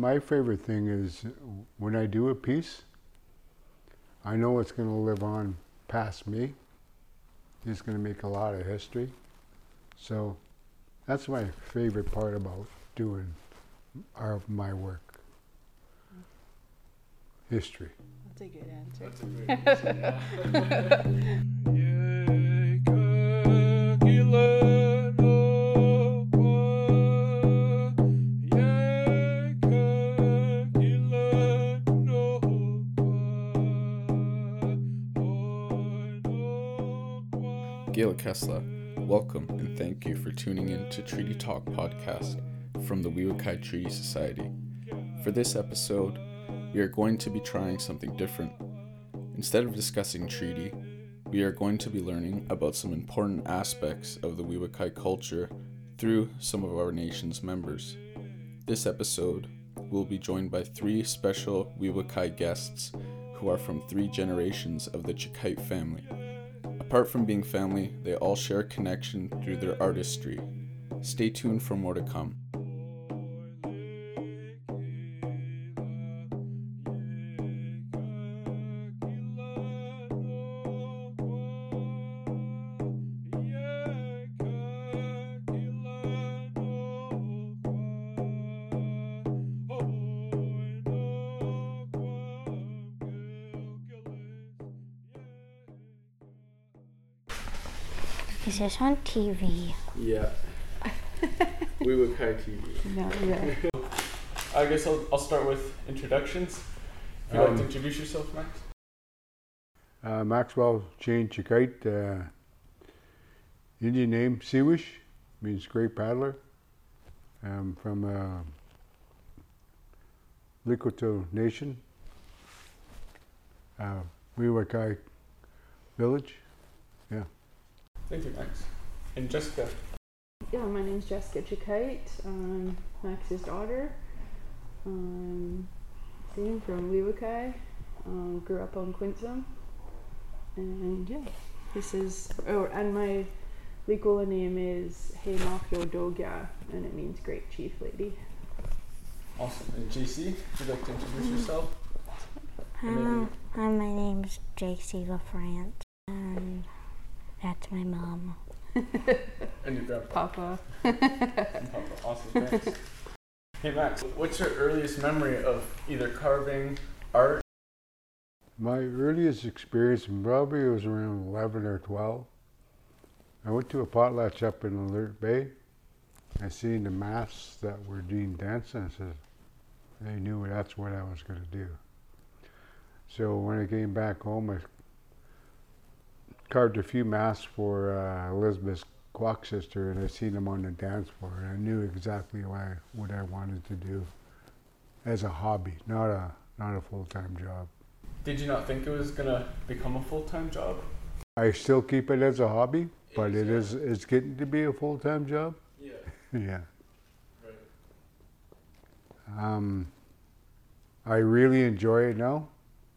my favorite thing is when I do a piece, I know it's going to live on past me. It's going to make a lot of history. So that's my favorite part about doing my work. History. That's a good answer. That's a great answer, Gail Kessler, welcome and thank you for tuning in to Treaty Talk podcast from the Weawakai Treaty Society. For this episode, we are going to be trying something different. Instead of discussing treaty, we are going to be learning about some important aspects of the Weawakai culture through some of our nation's members. This episode, we'll be joined by 3 special Weawakai guests who are from 3 generations of the Chikite family. Apart from being family, they all share a connection through their artistry. Stay tuned for more to come. Is this on TV? Yeah. Weawakai TV. No, yeah. I guess I'll start with introductions. If you'd like to introduce yourself, Max. Maxwell Shane Chikite, Indian name Siwish, means great paddler. I'm from Likoto Nation, Weawakai Village. Yeah. Thank you, Max. And Jessica. Yeah, my name's Jessica Chikite. I'm Max's daughter. Same from Weawakai. Grew up on Quinsam. And yeah, this is, and my Likola name is Heimafyo Dogya, and it means great chief lady. Awesome. And JC, if you'd like to introduce yourself. Hi, my name's JC LaFrance, and that's my mom. And your grandpa. Papa. And Papa. Awesome, thanks. Hey Max, what's your earliest memory of either carving, art? My earliest experience probably was around 11 or 12. I went to a potlatch up in Alert Bay. I seen the masks that were doing dancing. I said, they knew that's what I was going to do. So when I came back home, I carved a few masks for Elizabeth's Kwok sister, and I seen them on the dance floor, and I knew exactly what I wanted to do as a hobby, not a full-time job. Did you not think it was gonna become a full-time job? I still keep it as a hobby, but it's getting to be a full-time job. Yeah. Yeah. Right. I really enjoy it now.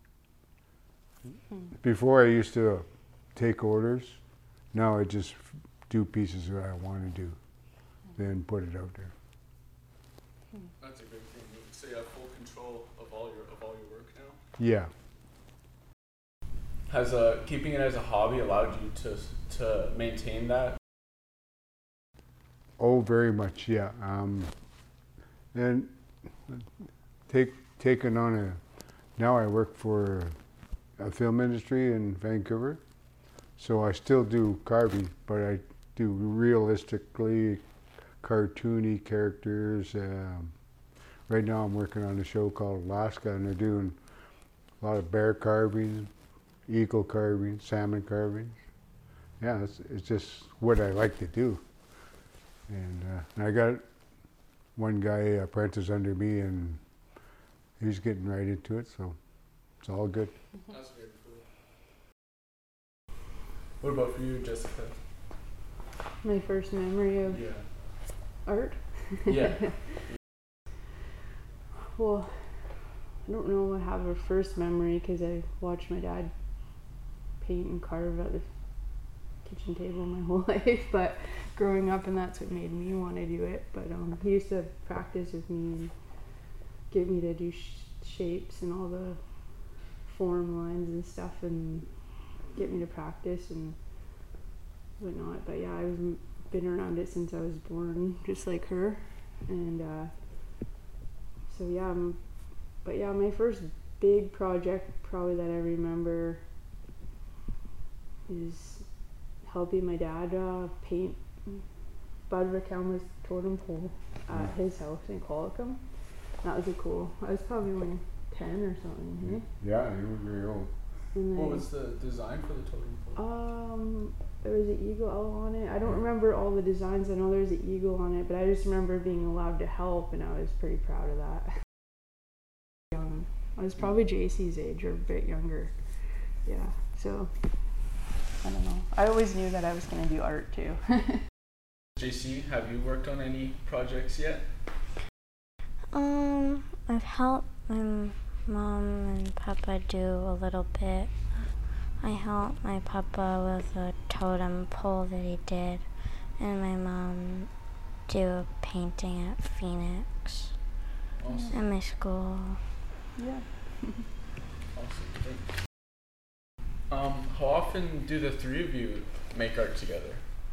Before I used to take orders. Now I just do pieces that I want to do, then put it out there. That's a good thing. So you have full control of all your work now? Yeah. Has keeping it as a hobby allowed you to maintain that? Oh, very much, yeah. And taking on now I work for a film industry in Vancouver, so I still do carving, but I do realistically cartoony characters. Right now I'm working on a show called Alaska, and they're doing a lot of bear carving, eagle carving, salmon carving. Yeah, it's just what I like to do. And I got one guy apprentice under me, and he's getting right into it, so it's all good. That's very cool. What about for you, Jessica? My first memory of art? Yeah. Well, I don't know I have a first memory because I watched my dad paint and carve at the kitchen table my whole life, but growing up, and that's what made me want to do it. But he used to practice with me, and get me to do shapes and all the form lines and stuff, and get me to practice and whatnot. But yeah, I've been around it since I was born, just like her. And so yeah, but yeah, my first big project probably that I remember is helping my dad paint Bud Rickelma's totem pole at his house in Qualicum. That was cool. I was probably only 10 or something, hey? Yeah, you were very old. And What then, was the design for the totem pole? there was an eagle on it. I don't remember all the designs. I know there was an eagle on it, but I just remember being allowed to help, and I was pretty proud of that. Young. I was probably JC's age or a bit younger. Yeah, so I don't know. I always knew that I was going to do art too. JC, have you worked on any projects yet? I've helped my mom and papa do a little bit. I helped my papa with a totem pole that he did, and my mom do a painting at Phoenix Awesome. at my school. Yeah. Awesome. Thanks. How often do the three of you make art together?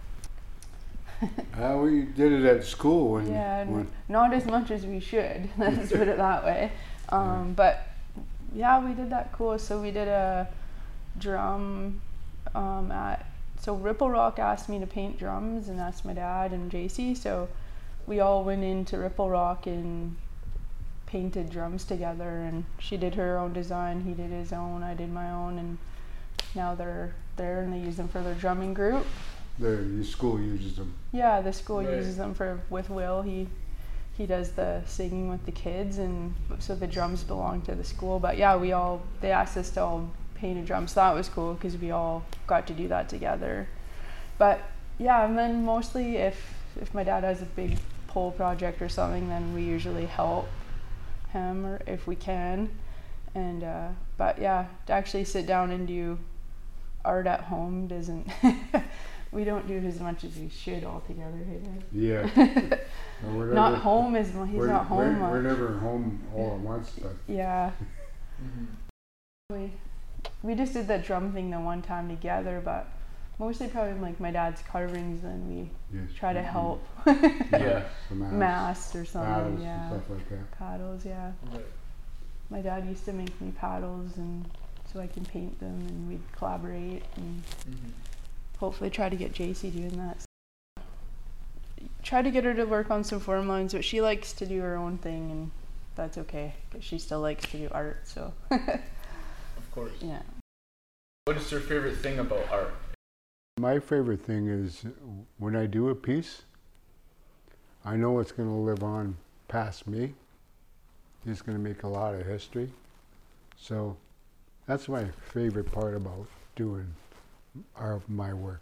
We did it at school when. Yeah, when not as much as we should. Let's put it that way. But yeah, we did that cool. So we did a drum so Ripple Rock asked me to paint drums, and that's my dad and JC. So we all went into Ripple Rock and painted drums together, and she did her own design, he did his own, I did my own, and now they're there and they use them for their drumming group. the school uses them. Yeah, the school Right. uses them with Will. He does the singing with the kids, and so the drums belong to the school. But yeah, they asked us to all paint a drum, so that was cool because we all got to do that together. But yeah, and then mostly if my dad has a big pole project or something, then we usually help him, or if we can. And but yeah, to actually sit down and do art at home doesn't we don't do it as much as we should all together. Hey, Dad? Yeah. We're Not never- home is he's we're, not home. We're never home all at once, but Yeah. Mm-hmm. We just did that drum thing the one time together, but mostly probably like my dad's carvings, and we yes. try to help Yeah. The mass or something. paddles Yeah. and stuff like that. Paddles, yeah. Right. My dad used to make me paddles, and so I can paint them, and we'd collaborate and Mm-hmm. hopefully try to get JC doing that. Try to get her to work on some form lines, but she likes to do her own thing, and that's okay because she still likes to do art. So Of course. yeah. What is your favorite thing about art? My favorite thing is when I do a piece, I know it's going to live on past me. It's going to make a lot of history. So that's my favorite part about doing my work.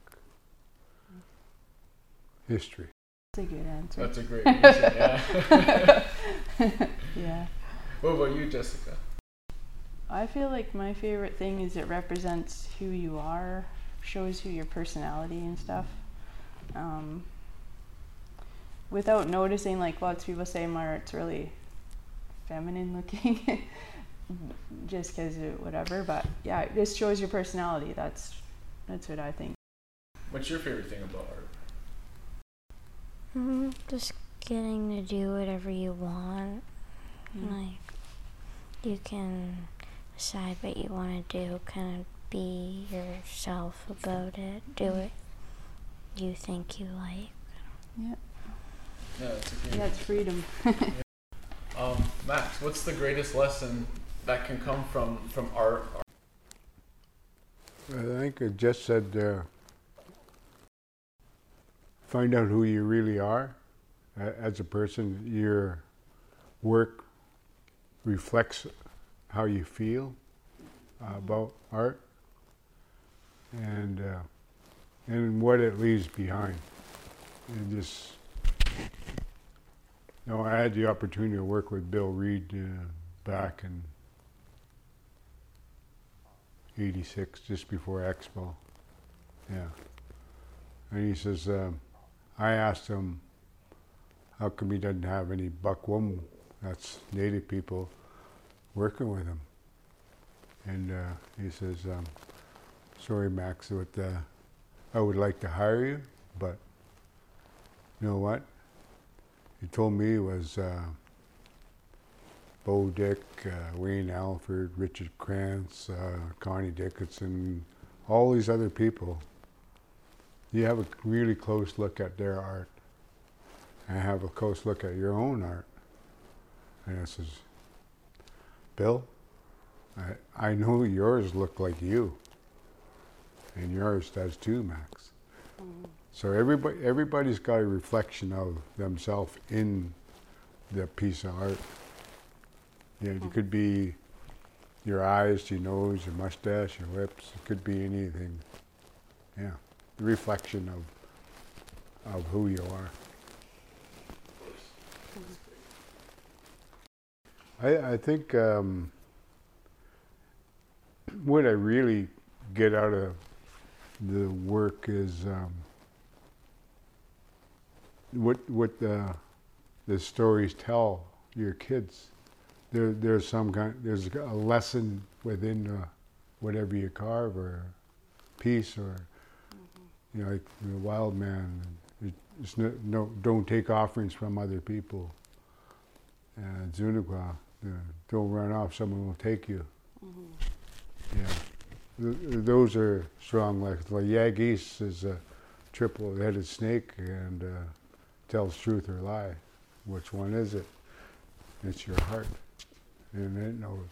History. That's a good answer. That's a great reason, yeah. Yeah. What about you, Jessica? I feel like my favorite thing is it represents who you are, shows you your personality and stuff. Without noticing, like lots of people say my art's really feminine looking, just because whatever. But yeah, it just shows your personality. That's what I think. What's your favorite thing about art? Just getting to do whatever you want. Like, you can decide what you want to do, kind of be yourself about it, do it you think you like. Yeah. Yeah, that's a great Yeah, it's freedom. Max, what's the greatest lesson that can come from art? I think it just said find out who you really are as a person. Your work reflects how you feel about art and what it leaves behind. And just, I had the opportunity to work with Bill Reed back in '86, just before Expo. Yeah. And he says, I asked him how come he doesn't have any buckwoman That's native people working with him. And he says, sorry, Max, I would like to hire you, but you know what? He told me it was Bo Dick, Wayne Alford, Richard Krantz, Connie Dickinson, all these other people. You have a really close look at their art and have a close look at your own art. And I says, Bill, I know yours look like you, and yours does too, Max. So everybody's got a reflection of themselves in the piece of art. You know, it could be your eyes, your nose, your mustache, your lips. It could be anything. Yeah, the reflection of who you are. I think what I really get out of the work is what the stories tell your kids. There's a lesson within whatever you carve or piece, or you know, like the wild man. It's don't take offerings from other people. Zunugwa, don't run off, someone will take you. Yeah, those are strong lessons. Like Yagis is a triple-headed snake and tells truth or lie. Which one is it? It's your heart, and it knows.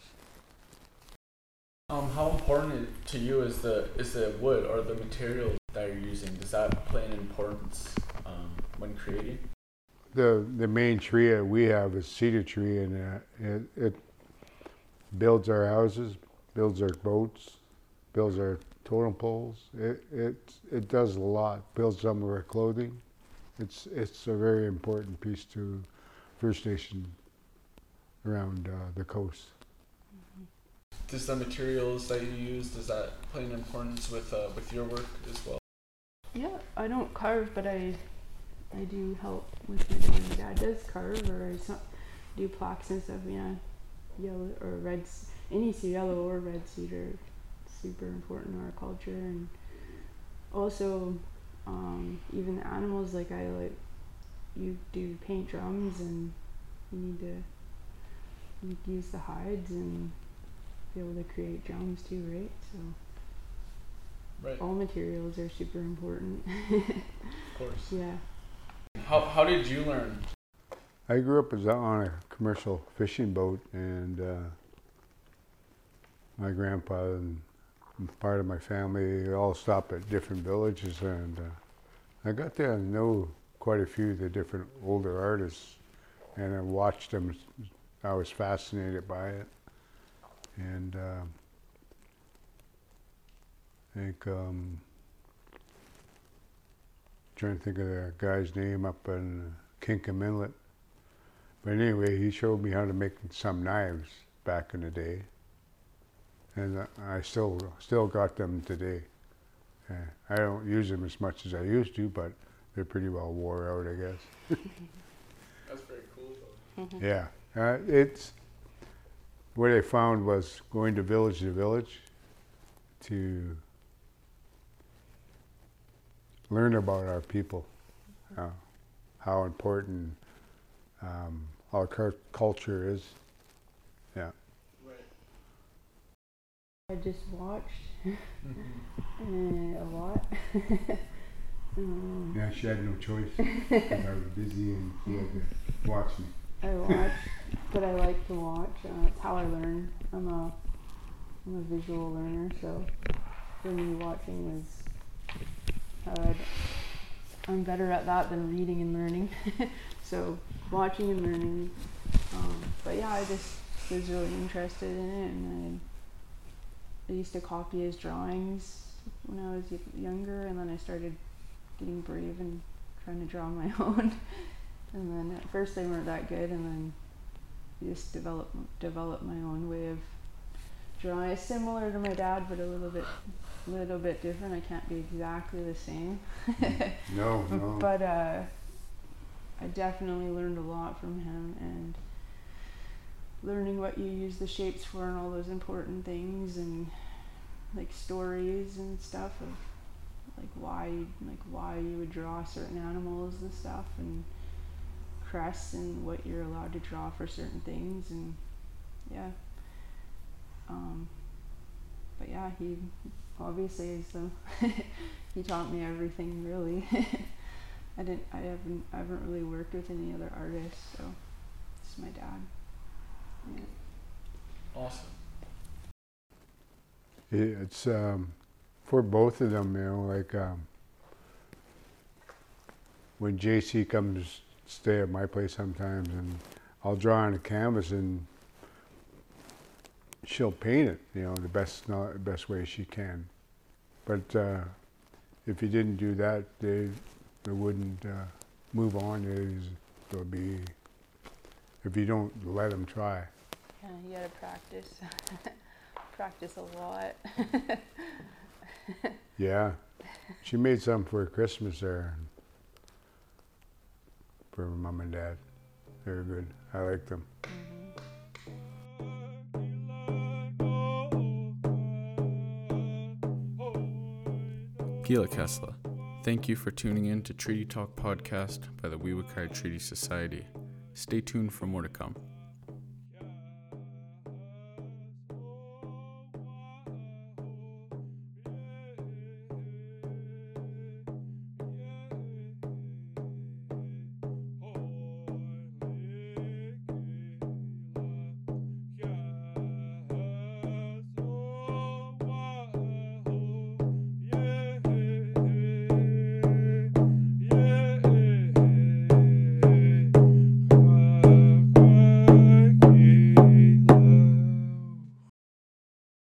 How important to you is the wood or the material that you're using? Does that play an importance when creating? The main tree that we have is cedar tree, and it builds our houses, builds our boats, builds our totem poles. It does a lot. Builds some of our clothing. It's a very important piece to First Nation around the coast. Does the materials that you use, does that play an importance with your work as well? Yeah, I don't carve, but I do help with my dad. My dad does carve, or do plaques and stuff. Yeah, yellow or red, any yellow or red cedar, super important in our culture. And also, even the animals. Like you do paint drums, and you use the hides and be able to create drums too, right? So. Right. All materials are super important. Of course. Yeah. How did you learn? I grew up on a commercial fishing boat, and my grandpa and part of my family all stopped at different villages, and I got to know quite a few of the different older artists, and I watched them. I was fascinated by it, and I think trying to think of the guy's name up in Kinkham Inlet. But anyway, he showed me how to make some knives back in the day, and I still got them today. I don't use them as much as I used to, but they're pretty well wore out, I guess. That's very cool, though. Yeah, it's what I found was going to village to learn about our people, how important our culture is. Yeah. Right. I just watched a lot. Yeah, she had no choice because I was busy and she had to watch me. I watch, but I like to watch. It's how I learn. I'm a visual learner, so for me, watching is I'm better at that than reading and learning. So watching and learning. But yeah, I just was really interested in it, and I used to copy his drawings when I was younger, and then I started getting brave and trying to draw my own. And then at first they weren't that good, and then just developed my own way of drawing. It's similar to my dad, but a little bit different. I can't be exactly the same. No. But I definitely learned a lot from him, and learning what you use the shapes for and all those important things, and like stories and stuff of why you would draw certain animals and stuff, and crests and what you're allowed to draw for certain things, and yeah. But yeah, he obviously is he taught me everything really. I haven't really worked with any other artists, so this is my dad. Yeah. Awesome. It's for both of them, when JC comes stay at my place sometimes, and I'll draw on a canvas and she'll paint it, the best way she can. But if you didn't do that, they wouldn't move on. They'll be, if you don't let them try. Yeah, you gotta practice. Practice a lot. Yeah, she made some for Christmas there for Mom and Dad. They were good. I like them. Gila Kessler, thank you for tuning in to Treaty Talk Podcast by the Weawakai Treaty Society. Stay tuned for more to come.